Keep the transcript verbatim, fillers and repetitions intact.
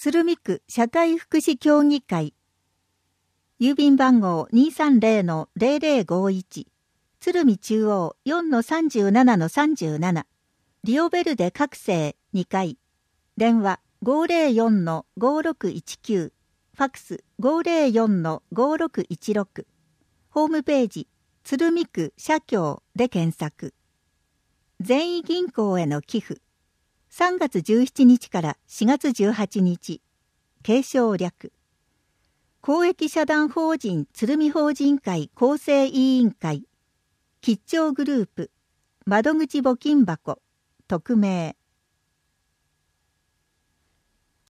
鶴見区社会福祉協議会。郵便番号 にーさんぜろのぜろぜろごいち。鶴見中央 よんのさんじゅうななのさんじゅうなな。リオベルデ各生にかい。電話 ごーぜろよんのごーろくいちきゅう。ファックス ごーぜろよんのごーろくいちろく。ホームページ鶴見区社協で検索。善意銀行への寄付。さんがつじゅうしちにちからしがつじゅうはちにち。継承略。公益社団法人鶴見法人会構成委員会。吉兆グループ。窓口募金箱。匿名。